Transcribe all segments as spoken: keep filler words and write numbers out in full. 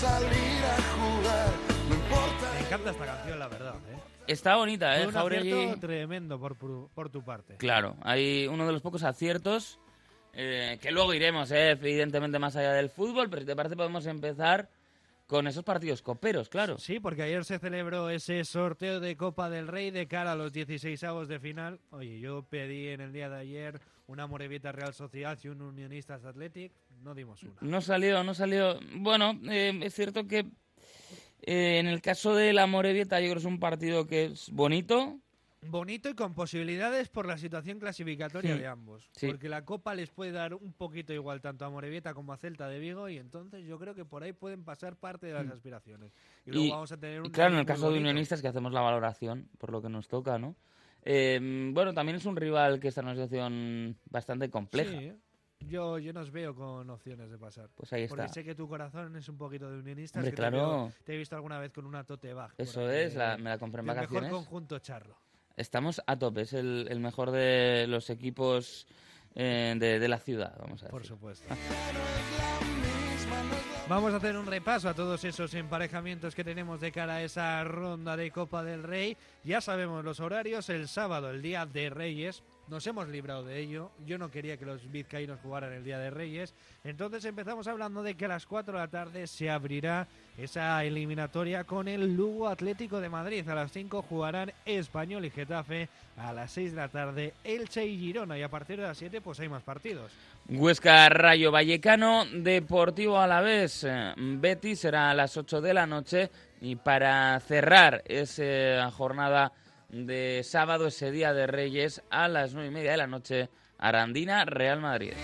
salir a jugar, no importa. Me encanta esta canción, la verdad, ¿eh? Está bonita, ¿eh? Fue un Jauregui. acierto tremendo por, por, por tu parte. Claro, hay uno de los pocos aciertos eh, que luego iremos, eh, evidentemente, más allá del fútbol, pero si te parece podemos empezar con esos partidos coperos, claro. Sí, porque ayer se celebró ese sorteo de Copa del Rey de cara a los dieciseisavos de final. Oye, yo pedí en el día de ayer una Morevieta Real Sociedad y un Unionistas Athletic, no dimos una. No salió, no salió. Bueno, eh, es cierto que eh, en el caso de la Morevieta yo creo que es un partido que es bonito. Bonito y con posibilidades por la situación clasificatoria Sí, de ambos. sí. Porque la Copa les puede dar un poquito igual tanto a Morevieta como a Celta de Vigo y entonces yo creo que por ahí pueden pasar parte de las Mm. aspiraciones. Y luego Y, vamos a tener un y claro, en el derbi muy caso de bonito. Unionistas que hacemos la valoración por lo que nos toca, ¿no? Eh, bueno, también es un rival que está en una situación bastante compleja. Sí, yo, yo nos veo con opciones de pasar. Pues ahí Porque está. sé que tu corazón es un poquito de Unionistas. Hombre, que claro. Te, veo- te he visto alguna vez con una tote bag. por Eso ahí, es, de- la- me la compré en del vacaciones. mejor conjunto charro. Estamos a tope, es el, el mejor de los equipos eh, de, de la ciudad, vamos a Por decir. supuesto. Vamos a hacer un repaso a todos esos emparejamientos que tenemos de cara a esa ronda de Copa del Rey. Ya sabemos los horarios, el sábado, el Día de Reyes. Nos hemos librado de ello. Yo no quería que los vizcaínos jugaran el Día de Reyes. Entonces empezamos hablando de que a las cuatro de la tarde se abrirá esa eliminatoria con el Lugo Atlético de Madrid. A las cinco jugarán Español y Getafe. A las seis de la tarde Elche y Girona. Y a partir de las siete pues hay más partidos. Huesca Rayo Vallecano, Deportivo Alavés, eh, Betis será a las ocho de la noche y para cerrar esa jornada de sábado, ese Día de Reyes, a las nueve y media de la noche, Arandina Real Madrid.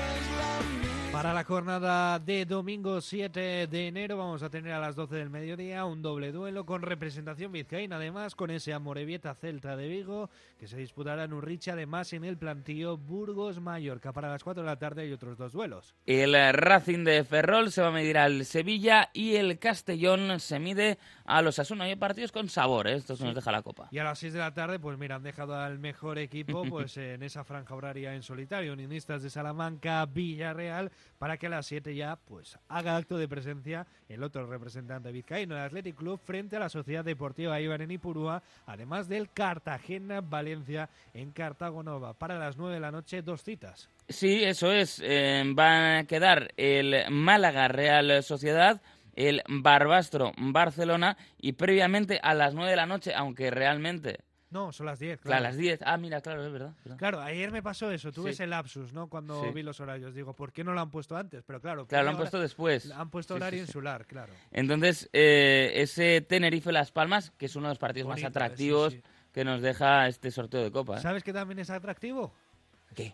Para la jornada de domingo siete de enero vamos a tener a las doce del mediodía un doble duelo con representación vizcaína, además con ese Amorebieta Celta de Vigo que se disputará en Urricha, además en el plantío Burgos Mallorca. Para las cuatro de la tarde hay otros dos duelos. El Racing de Ferrol se va a medir al Sevilla y el Castellón se mide a los Osasuna. Hay partidos con sabor, ¿eh? Esto se Sí. nos deja la copa. Y a las seis de la tarde, pues mira, han dejado al mejor equipo pues en esa franja horaria en solitario, Unionistas de Salamanca, Villarreal, para que a las siete ya pues haga acto de presencia el otro representante vizcaíno, el Athletic Club, frente a la Sociedad Deportiva Eibar en Ipurúa, además del Cartagena-Valencia en Cartago Nova. Para las nueve de la noche, dos citas. Sí, eso es. Eh, van a quedar el Málaga Real Sociedad, el Barbastro Barcelona y previamente a las nueve de la noche, aunque realmente... No, son las diez, A claro. las diez. Ah, mira, claro, es verdad. es verdad. Claro, ayer me pasó eso, tuve Sí. ese lapsus, ¿no? Cuando Sí. vi los horarios, digo, ¿por qué no lo han puesto antes? Pero claro, Claro, lo han ahora- puesto después. han puesto Sí, horario sí, sí. insular, claro. Entonces, eh, ese Tenerife-Las Palmas, que es uno de los partidos Bonito, más eh, sí, atractivos sí. que nos deja este sorteo de Copa. ¿eh? ¿Sabes qué también es atractivo? ¿Qué?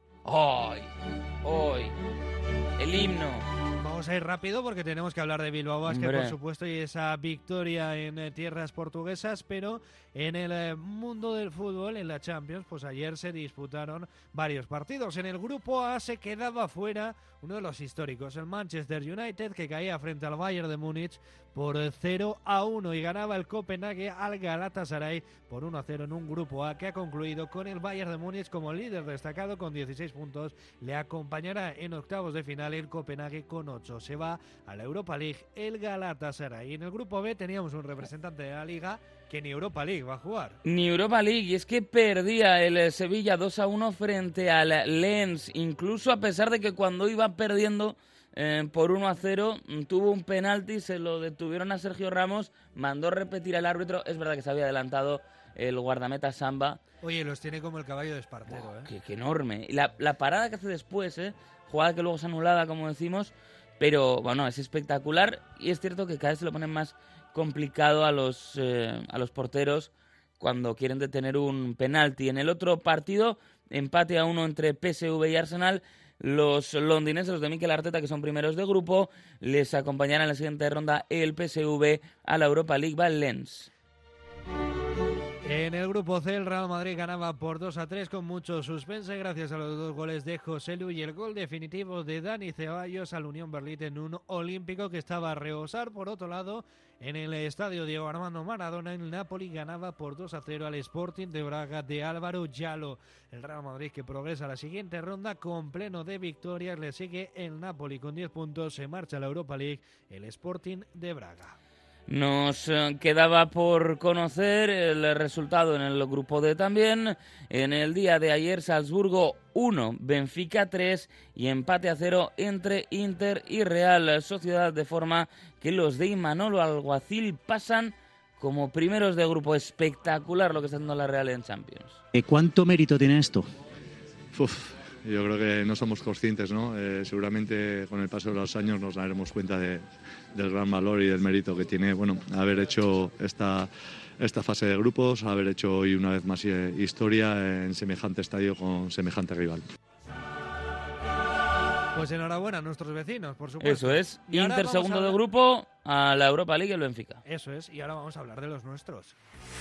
¡Hoy! ¡Hoy! El himno. Vamos a ir rápido porque tenemos que hablar de Bilbao Basket, Hombre. por supuesto, y esa victoria en eh, tierras portuguesas, pero en el eh, mundo del fútbol, en la Champions, pues ayer se disputaron varios partidos. En el grupo A se quedaba fuera uno de los históricos, el Manchester United, que caía frente al Bayern de Múnich por cero a uno y ganaba el Copenhague al Galatasaray por uno a cero en un grupo A que ha concluido con el Bayern de Múnich como líder destacado con dieciséis puntos. Le acompañará en octavos de final el Copenhague con ocho. Se va a la Europa League el Galatasaray. Y en el grupo B teníamos un representante de la Liga que ni Europa League va a jugar. Ni Europa League, y es que perdía el eh, Sevilla dos a uno frente al Lens, incluso a pesar de que cuando iba perdiendo eh, por uno a cero, mm, tuvo un penalti, se lo detuvieron a Sergio Ramos, mandó repetir al árbitro, es verdad que se había adelantado el guardameta Samba. Oye, los tiene como el caballo de Espartero, Oh, ¿eh? qué, qué enorme. Y la, la parada que hace después, ¿eh? Jugada que luego es anulada, como decimos, pero bueno, es espectacular y es cierto que cada vez se lo ponen más complicado a los, eh, a los porteros cuando quieren detener un penalti. En el otro partido, empate a uno entre P S V y Arsenal. Los londinenses, los de Mikel Arteta, que son primeros de grupo, les acompañarán en la siguiente ronda el P S V a la Europa League, va el Lens. En el grupo C, el Real Madrid ganaba por dos a tres con mucho suspense gracias a los dos goles de Joselu y el gol definitivo de Dani Ceballos al Unión Berlín en un olímpico que estaba a rebosar. Por otro lado, en el estadio Diego Armando Maradona, el Napoli ganaba por dos a cero al Sporting de Braga de Álvaro Giallo. El Real Madrid, que progresa a la siguiente ronda con pleno de victorias, le sigue el Napoli con diez puntos, se marcha a la Europa League el Sporting de Braga. Nos quedaba por conocer el resultado en el grupo D también. En el día de ayer, Salzburgo uno, Benfica tres y empate a cero entre Inter y Real Sociedad, de forma que los de Imanol Alguacil pasan como primeros de grupo. Espectacular lo que está haciendo la Real en Champions. ¿Cuánto mérito tiene esto? Uf. Yo creo que no somos conscientes, ¿no? Eh, seguramente con el paso de los años nos daremos cuenta de, del gran valor y del mérito que tiene, bueno, haber hecho esta, esta fase de grupos, haber hecho hoy una vez más eh, historia en semejante estadio con semejante rival. Pues enhorabuena a nuestros vecinos, por supuesto. Eso es, y Inter segundo de grupo, a la Europa League y el Benfica. Eso es, y ahora vamos a hablar de los nuestros.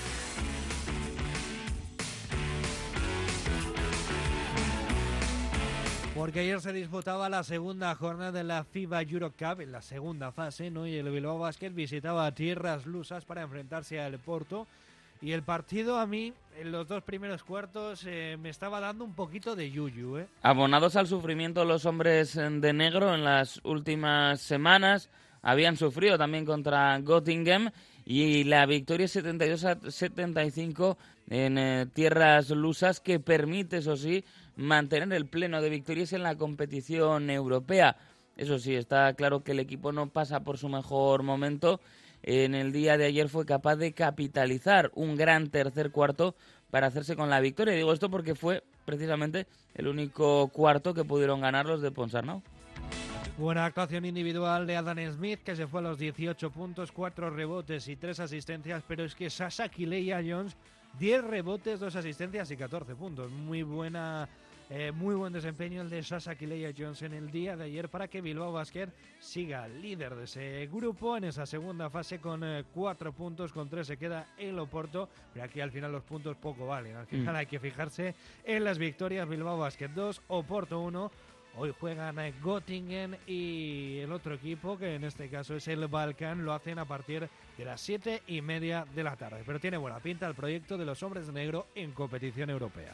Porque ayer se disputaba la segunda jornada de la FIBA Euro Cup, en la segunda fase, ¿no? Y el Bilbao Basket visitaba a Tierras Lusas para enfrentarse al Porto. Y el partido a mí, en los dos primeros cuartos, eh, me estaba dando un poquito de yuyu, ¿eh? Abonados al sufrimiento los hombres de negro en las últimas semanas, habían sufrido también contra Göttingen, y la victoria setenta y dos a setenta y cinco en eh, Tierras Lusas, que permite, eso sí, mantener el pleno de victorias en la competición europea. Eso sí, está claro que el equipo no pasa por su mejor momento. En el día de ayer fue capaz de capitalizar un gran tercer cuarto para hacerse con la victoria. Digo esto porque fue precisamente el único cuarto que pudieron ganar los de Ponsarnau. Buena actuación individual de Adam Smith, que se fue a los dieciocho puntos, cuatro rebotes y tres asistencias, pero es que Sasha Kileya Jones, diez rebotes, dos asistencias y catorce puntos. Muy buena, eh, muy buen desempeño el de Sasha Kileya Jones en el día de ayer para que Bilbao Basket siga líder de ese grupo en esa segunda fase con eh, cuatro puntos, con tres se queda el Oporto, pero aquí al final los puntos poco valen. Al final mm. hay que fijarse en las victorias. Bilbao Basket dos, Oporto uno. Hoy juegan Göttingen y el otro equipo, que en este caso es el Balkan, lo hacen a partir de las siete y media de la tarde. Pero tiene buena pinta el proyecto de los hombres de negro en competición europea.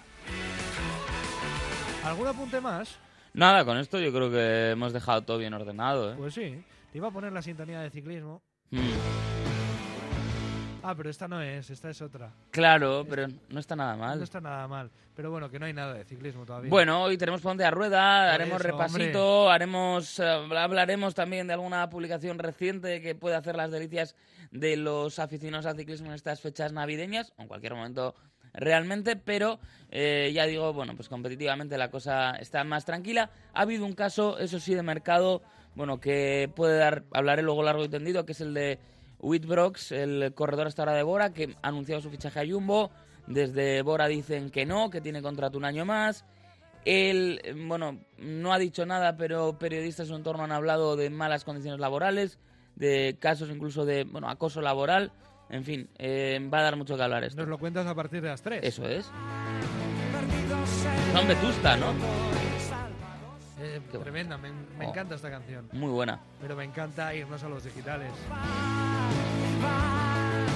¿Algún apunte más? Nada, con esto yo creo que hemos dejado todo bien ordenado, ¿eh? Pues sí, te iba a poner la sintonía de ciclismo. Mm. Ah, pero esta no es, esta es otra. Claro, pero no está nada mal. No está nada mal, pero bueno, que no hay nada de ciclismo todavía. Bueno, hoy tenemos Ponte a Rueda, Por haremos eso, repasito, hombre. haremos uh, hablaremos también de alguna publicación reciente que puede hacer las delicias de los aficionados al ciclismo en estas fechas navideñas, o en cualquier momento realmente, pero eh, ya digo, bueno, pues competitivamente la cosa está más tranquila. Ha habido un caso, eso sí, de mercado, bueno, que puede dar, hablaré luego largo y tendido, que es el de Whitbrooks, el corredor hasta ahora de Bora, que ha anunciado su fichaje a Jumbo. Desde Bora dicen que no, que tiene contrato un año más. Él, bueno, no ha dicho nada, pero periodistas en su entorno han hablado de malas condiciones laborales, de casos incluso de, bueno, acoso laboral. En fin, eh, va a dar mucho que hablar esto. Nos lo cuentas a partir de las tres. Eso es. Son Vetusta, ¿no? Eh, tremenda, me, me oh, encanta esta canción. Muy buena. Pero me encanta irnos a los digitales.